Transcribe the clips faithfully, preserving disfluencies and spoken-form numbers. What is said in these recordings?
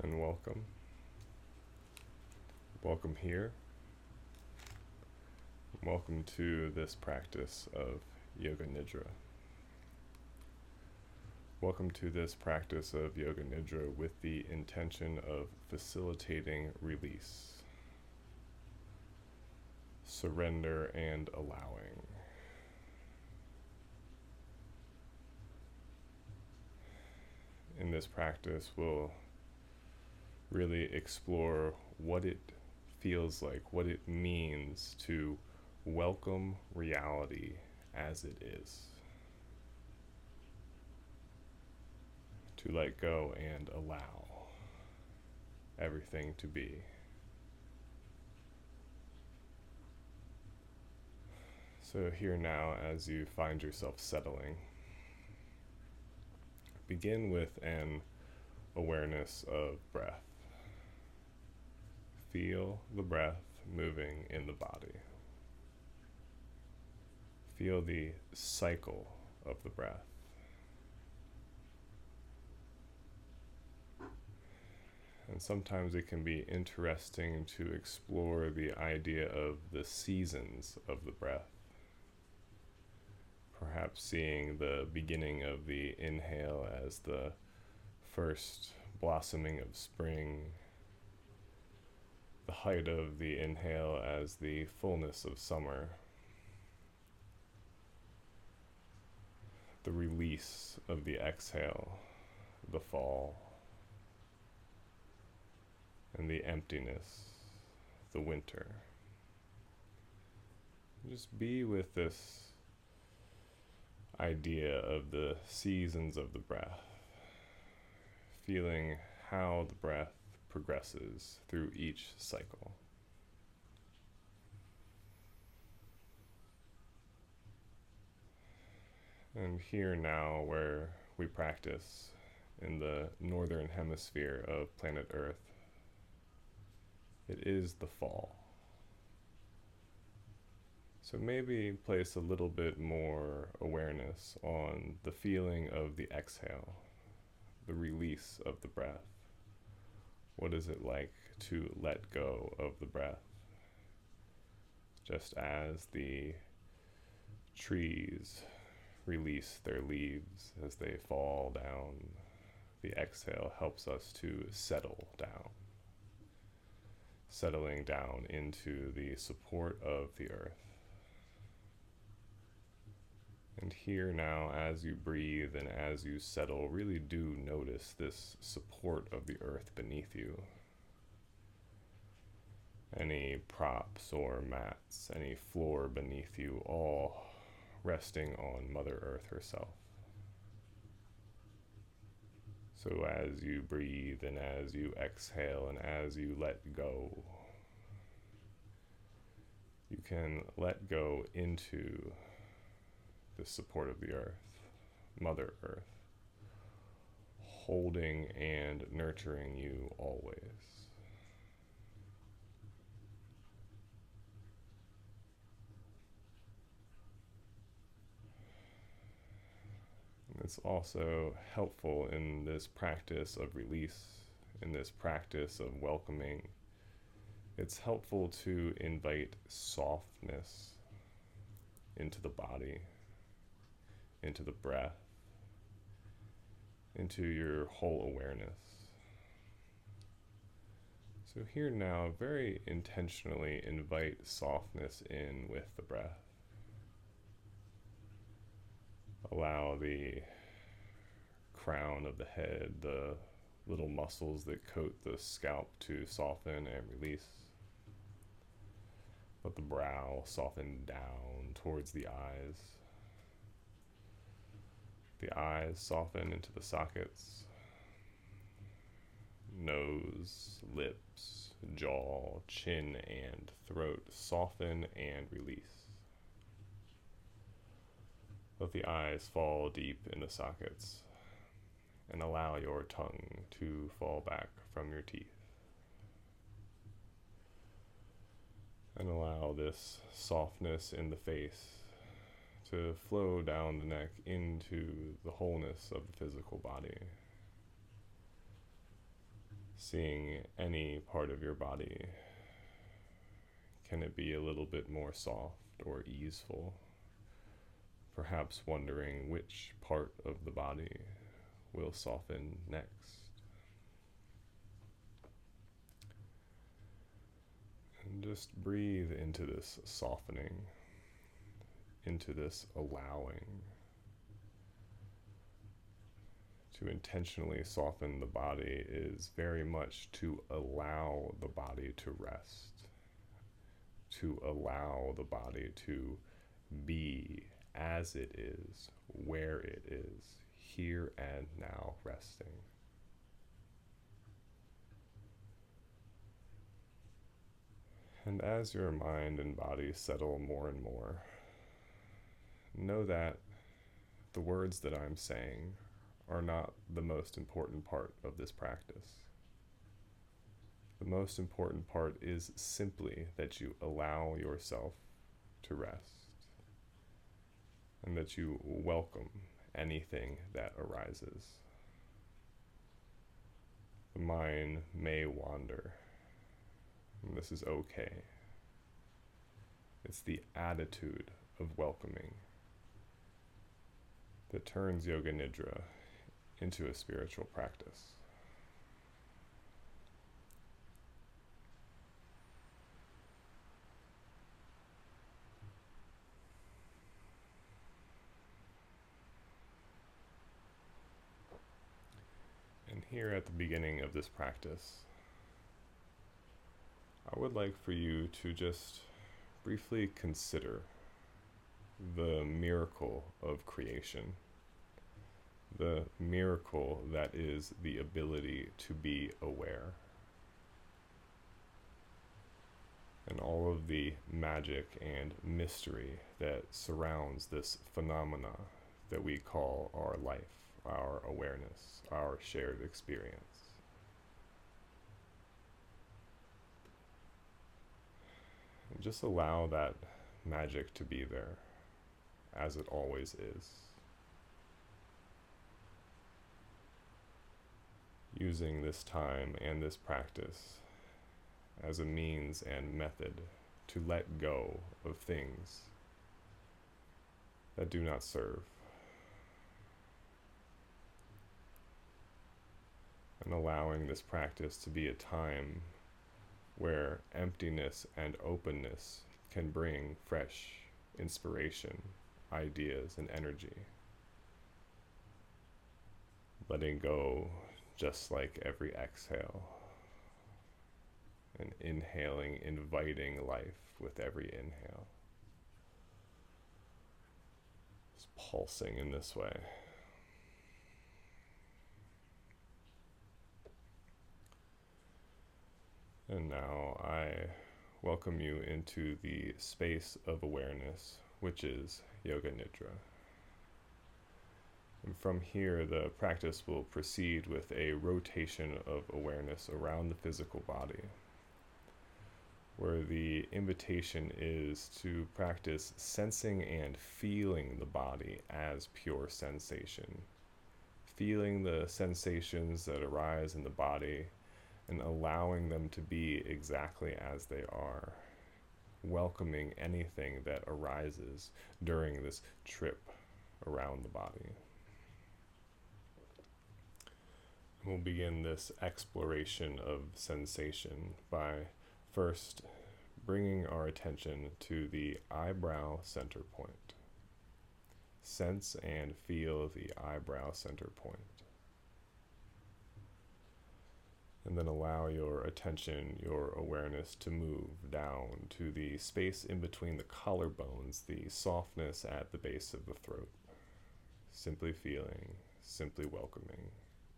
and welcome. Welcome here. Welcome to this practice of Yoga Nidra. Welcome to this practice of Yoga Nidra with the intention of facilitating release, surrender, and allowing. In this practice, we'll really explore what it feels like, what it means to welcome reality as it is, to let go and allow everything to be. So here now, as you find yourself settling, begin with an awareness of breath. Feel the breath moving in the body. Feel the cycle of the breath. And sometimes it can be interesting to explore the idea of the seasons of the breath. Perhaps seeing the beginning of the inhale as the first blossoming of spring, the height of the inhale as the fullness of summer, the release of the exhale, the fall, and the emptiness, the winter. Just be with this idea of the seasons of the breath, feeling how the breath progresses through each cycle. And here now, where we practice in the northern hemisphere of planet Earth, it is the fall. So maybe place a little bit more awareness on the feeling of the exhale, the release of the breath. What is it like to let go of the breath? Just as the trees release their leaves as they fall down, the exhale helps us to settle down, settling down into the support of the earth. And here now, as you breathe and as you settle, really do notice this support of the earth beneath you. Any props or mats, any floor beneath you, all resting on Mother Earth herself. So as you breathe and as you exhale and as you let go, you can let go into the support of the earth, Mother Earth, holding and nurturing you always. And it's also helpful in this practice of release, in this practice of welcoming. It's helpful to invite softness into the body, into the breath, into your whole awareness. So here now, very intentionally invite softness in with the breath. Allow the crown of the head, the little muscles that coat the scalp to soften and release. Let the brow soften down towards the eyes. The eyes soften into the sockets. Nose, lips, jaw, chin, and throat soften and release. Let the eyes fall deep in the sockets and allow your tongue to fall back from your teeth. And allow this softness in the face to flow down the neck into the wholeness of the physical body. seeing any part of your body. Can it be a little bit more soft or easeful? Perhaps wondering which part of the body will soften next. And just breathe into this softening, into this allowing. To intentionally soften the body is very much to allow the body to rest, to allow the body to be as it is, where it is, here and now, resting. And as your mind and body settle more and more, know that the words that I'm saying are not the most important part of this practice. The most important part is simply that you allow yourself to rest and that you welcome anything that arises. The mind may wander, and this is okay. It's the attitude of welcoming that turns Yoga Nidra into a spiritual practice. And here at the beginning of this practice, I would like for you to just briefly consider the miracle of creation. The miracle that is the ability to be aware. And all of the magic and mystery that surrounds this phenomena that we call our life, our awareness, our shared experience. And just allow that magic to be there, as it always is. Using this time and this practice as a means and method to let go of things that do not serve. And allowing this practice to be a time where emptiness and openness can bring fresh inspiration, ideas, and energy. Letting go just like every exhale, and inhaling, inviting life with every inhale. Just pulsing in this way. And now I welcome you into the space of awareness, which is Yoga Nidra. And from here, the practice will proceed with a rotation of awareness around the physical body, where the invitation is to practice sensing and feeling the body as pure sensation, feeling the sensations that arise in the body and allowing them to be exactly as they are, welcoming anything that arises during this trip around the body. We'll begin this exploration of sensation by first bringing our attention to the eyebrow center point. Sense and feel the eyebrow center point. And then allow your attention, your awareness to move down to the space in between the collarbones, the softness at the base of the throat. Simply feeling, simply welcoming.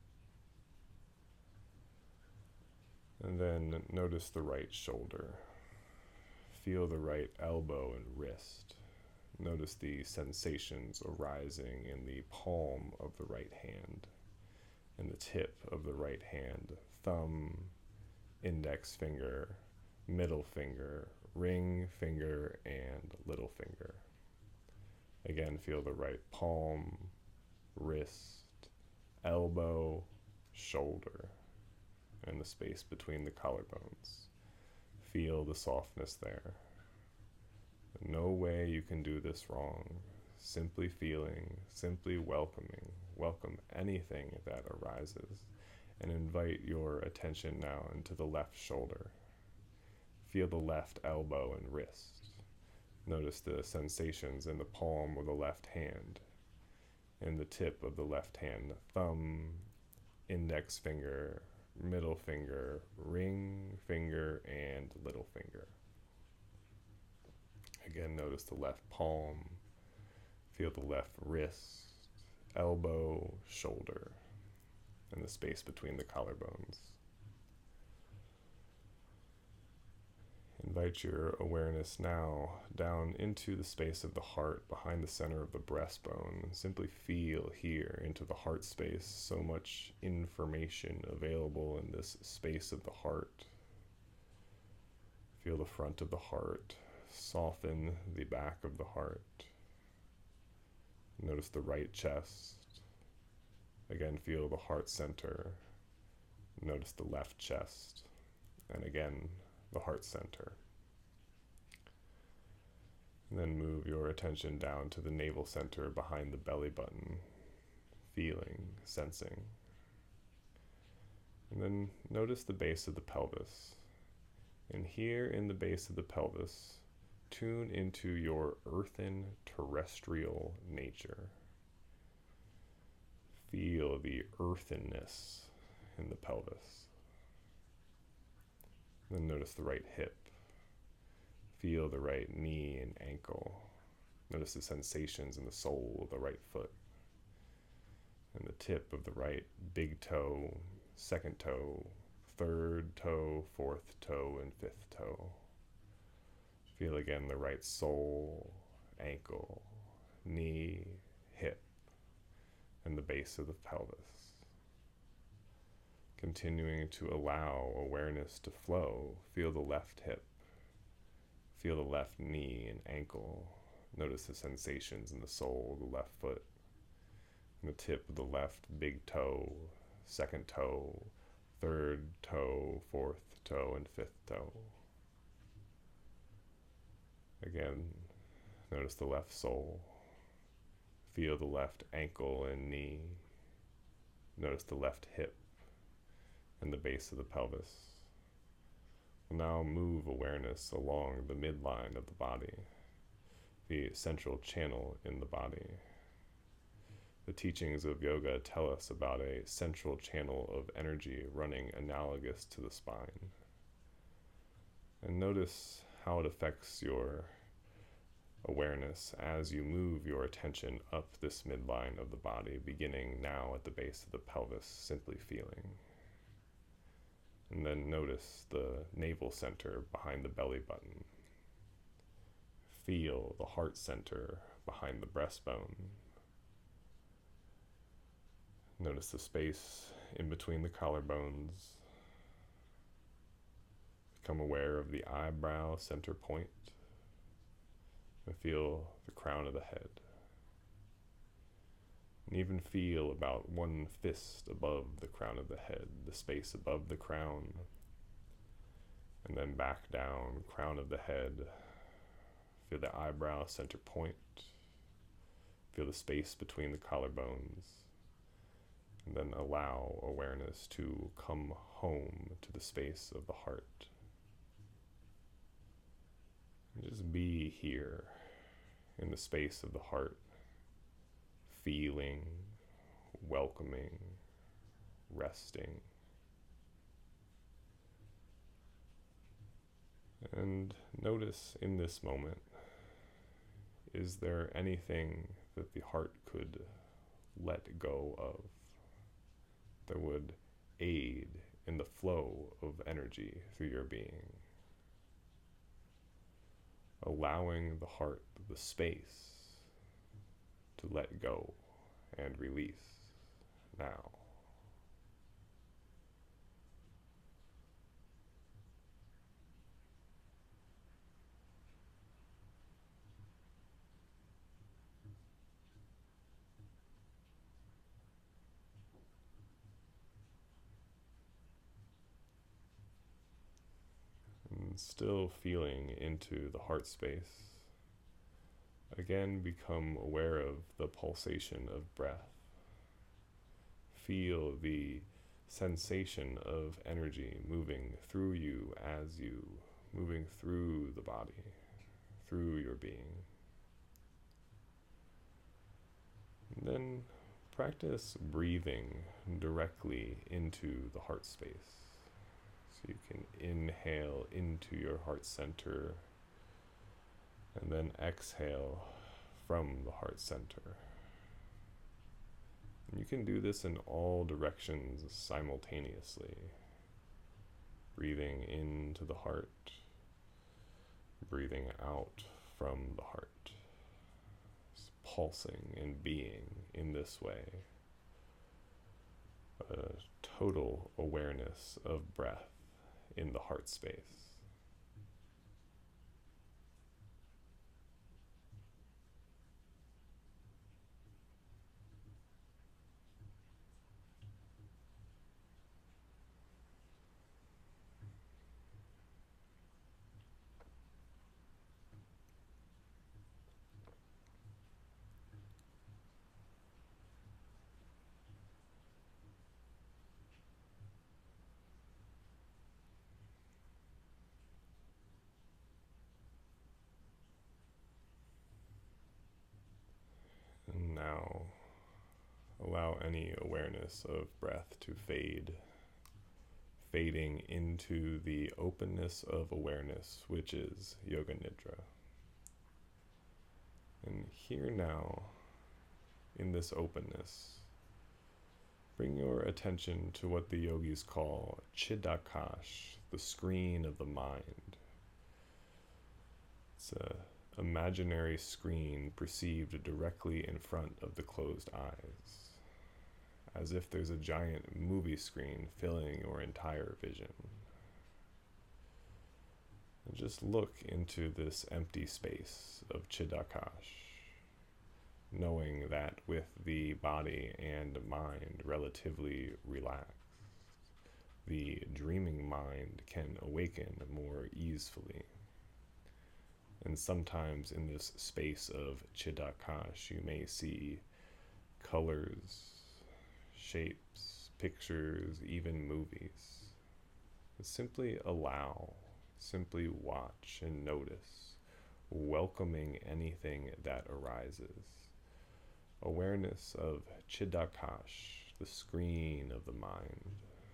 And then notice the right shoulder. Feel the right elbow and wrist. Notice the sensations arising in the palm of the right hand, and the tip of the right hand, thumb, index finger, middle finger, ring finger, and little finger. Again, feel the right palm, wrist, elbow, shoulder. and the space between the collarbones. Feel the softness there. No way you can do this wrong. Simply feeling, simply welcoming. Welcome anything that arises, and invite your attention now into the left shoulder. Feel the left elbow and wrist. Notice the sensations in the palm of the left hand, in the tip of the left hand, thumb, index finger, middle finger, ring finger, and little finger. Again, notice the left palm, feel the left wrist, elbow, shoulder, and the space between the collarbones. Invite your awareness now down into the space of the heart behind the center of the breastbone. Simply feel here into the heart space. So much information available in this space of the heart. Feel the front of the heart. Soften the back of the heart. Notice the right chest. Again, feel the heart center. Notice the left chest. And again, the heart center. And then move your attention down to the navel center behind the belly button, feeling, sensing. And then notice the base of the pelvis. And here in the base of the pelvis, tune into your earthen terrestrial nature. Feel the earthenness in the pelvis. Then notice the right hip. Feel the right knee and ankle. Notice the sensations in the sole of the right foot. And the tip of the right big toe, second toe, third toe, fourth toe, and fifth toe. Feel again the right sole, ankle, knee, hip, and the base of the pelvis. Continuing to allow awareness to flow, feel the left hip, feel the left knee and ankle. Notice the sensations in the sole of the left foot, and the tip of the left big toe, second toe, third toe, fourth toe, and fifth toe. Again, notice the left sole, feel the left ankle and knee, notice the left hip, and the base of the pelvis. Now move awareness along the midline of the body, the central channel in the body. The teachings of yoga tell us about a central channel of energy running analogous to the spine. And notice how it affects your awareness as you move your attention up this midline of the body, beginning now at the base of the pelvis, simply feeling. And then notice the navel center behind the belly button. Feel the heart center behind the breastbone. Notice the space in between the collarbones. Become aware of the eyebrow center point. And feel the crown of the head. And even feel about one fist above the crown of the head, the space above the crown. And then back down, crown of the head. Feel the eyebrow center point. Feel the space between the collarbones. And then allow awareness to come home to the space of the heart. And just be here in the space of the heart. Feeling, welcoming, resting. And notice in this moment, is there anything that the heart could let go of that would aid in the flow of energy through your being? Allowing the heart the space to let go and release now. Still feeling into the heart space. Again, become aware of the pulsation of breath. Feel the sensation of energy moving through you as you moving through the body, through your being. And then practice breathing directly into the heart space. So you can inhale into your heart center and then exhale from the heart center. And you can do this in all directions simultaneously. Breathing into the heart, breathing out from the heart. Just pulsing and being in this way. A total awareness of breath in the heart space. And now allow any awareness of breath to fade, fading into the openness of awareness, which is Yoga Nidra. And here now, in this openness, bring your attention to what the yogis call Chidakash, the screen of the mind. It's a imaginary screen perceived directly in front of the closed eyes, as if there's a giant movie screen filling your entire vision. And just look into this empty space of Chidakash, knowing that with the body and mind relatively relaxed, the dreaming mind can awaken more easily. And sometimes in this space of Chidakash, you may see colors, shapes, pictures, even movies. But simply allow, simply watch and notice, welcoming anything that arises. Awareness of Chidakash, the screen of the mind.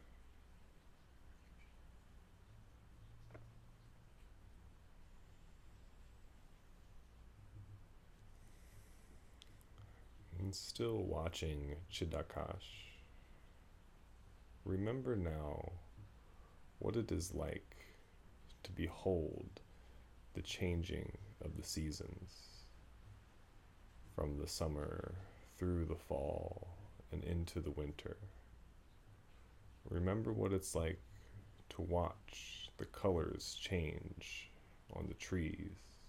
And still watching Chidakash, remember now what it is like to behold the changing of the seasons, from the summer through the fall and into the winter. Remember what it's like to watch the colors change on the trees,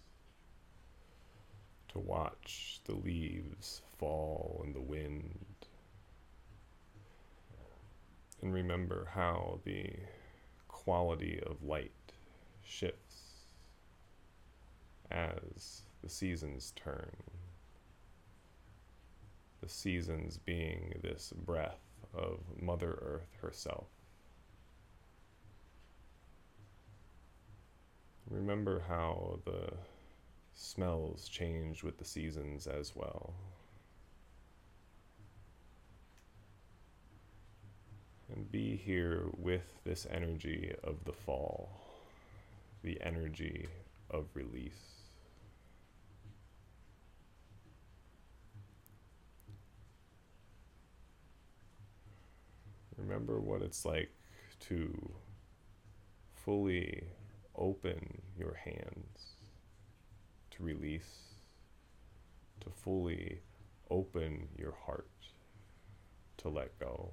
to watch the leaves fall in the wind, and remember how the quality of light shifts as the seasons turn. The seasons being this breath of Mother Earth herself. Remember how the smells change with the seasons as well. And be here with this energy of the fall, the energy of release. Remember what it's like to fully open your hands, to release, to fully open your heart, to let go.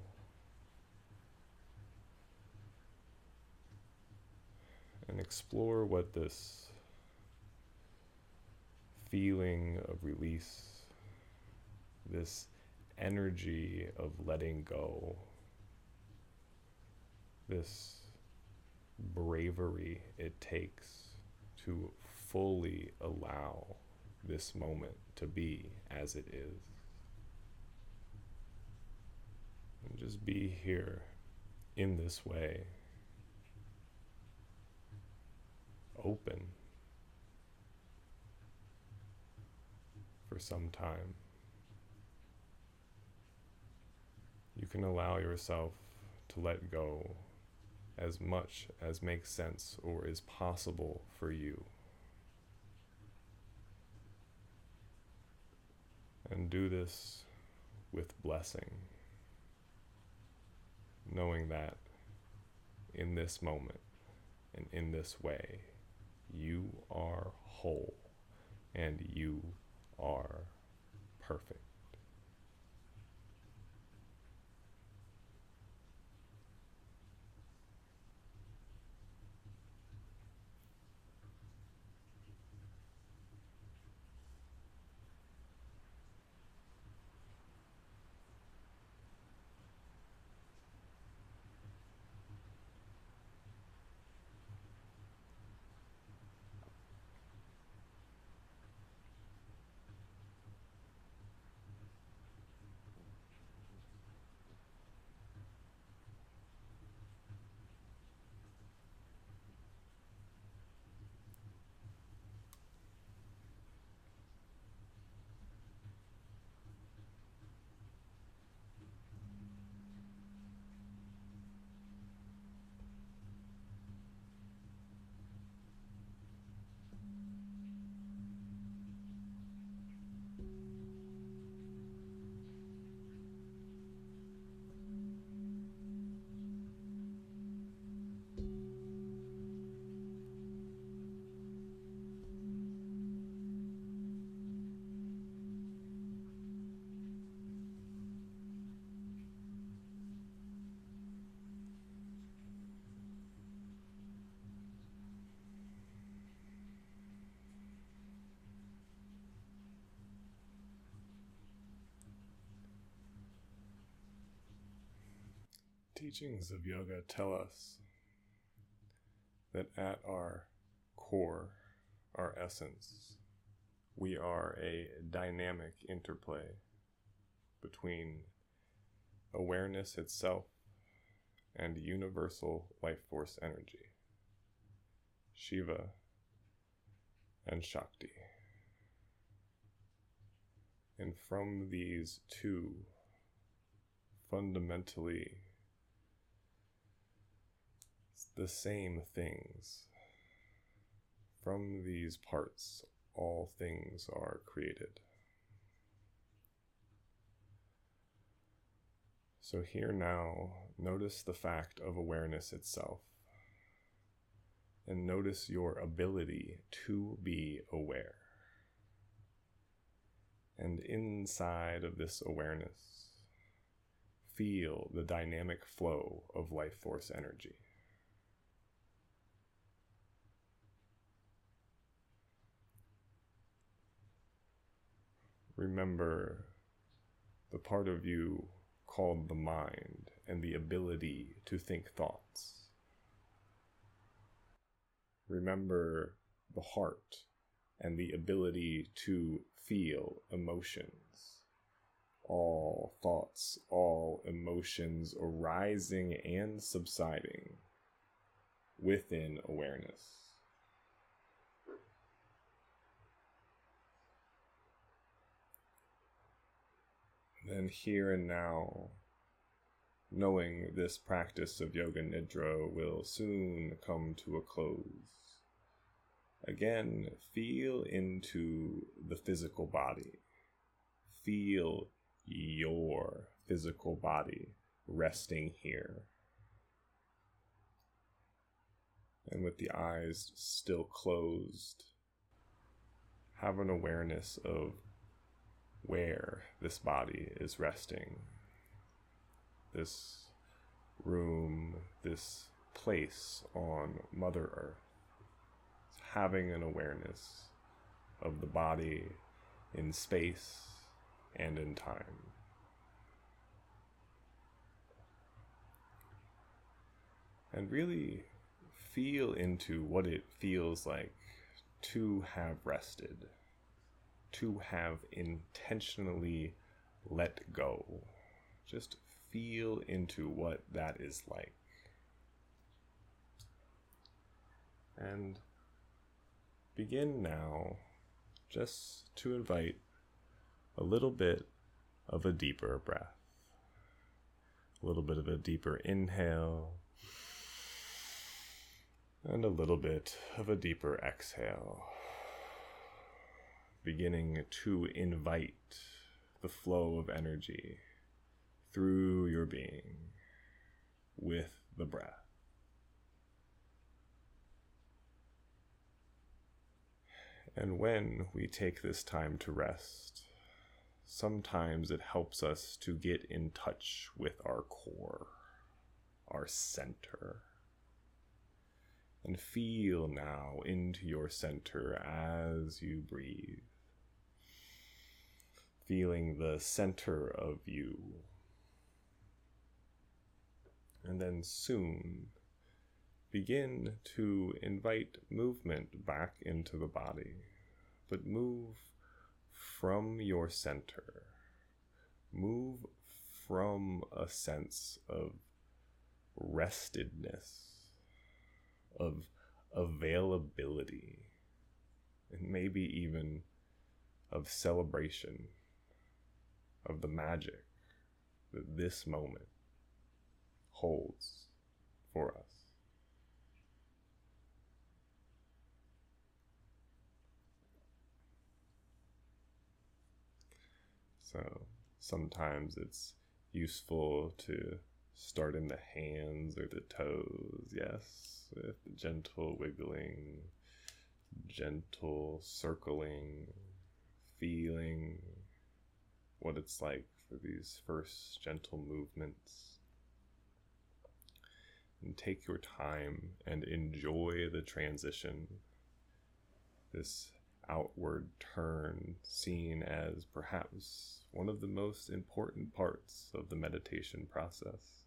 And explore what this feeling of release, this energy of letting go, this bravery it takes to fully allow this moment to be as it is. And just be here in this way, open for some time. You can allow yourself to let go as much as makes sense or is possible for you. And do this with blessing, knowing that in this moment and in this way, you are whole and you are perfect. Teachings of yoga tell us that at our core, our essence, we are a dynamic interplay between awareness itself and universal life force energy, Shiva and Shakti. And from these two fundamentally the same things, from these parts, all things are created. So here now, notice the fact of awareness itself, and notice your ability to be aware. And inside of this awareness, feel the dynamic flow of life force energy. Remember the part of you called the mind and the ability to think thoughts. Remember the heart and the ability to feel emotions. All thoughts, all emotions arising and subsiding within awareness. Then here and now, knowing this practice of Yoga Nidra will soon come to a close, again, feel into the physical body. Feel your physical body resting here. And with the eyes still closed, have an awareness of where this body is resting. This room, this place on Mother Earth. Having an awareness of the body in space and in time. And really feel into what it feels like to have rested, to have intentionally let go. Just feel into what that is like. And begin now just to invite a little bit of a deeper breath. A little bit of a deeper inhale. And a little bit of a deeper exhale. Beginning to invite the flow of energy through your being with the breath. And when we take this time to rest, sometimes it helps us to get in touch with our core, our center. And feel now into your center as you breathe. Feeling the center of you. And then soon begin to invite movement back into the body, but move from your center. Move from a sense of restedness, of availability, and maybe even of celebration of the magic that this moment holds for us. So sometimes it's useful to start in the hands or the toes, yes, with gentle wiggling, gentle circling, feeling what it's like for these first gentle movements. And take your time and enjoy the transition, this outward turn seen as perhaps one of the most important parts of the meditation process.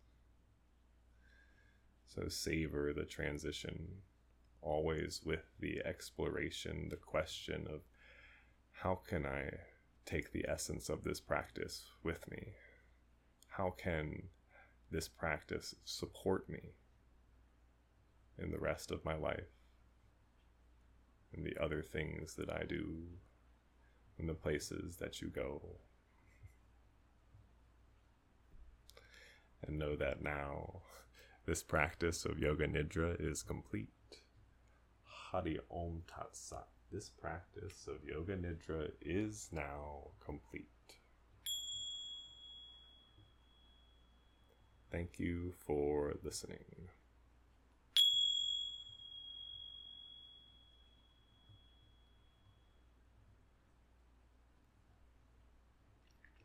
So savor the transition, always with the exploration, the question of how can I take the essence of this practice with me? How can this practice support me in the rest of my life? And the other things that I do, and the places that you go. And know that now this practice of Yoga Nidra is complete. Hari Om Tat Sat. This practice of Yoga Nidra is now complete. Thank you for listening.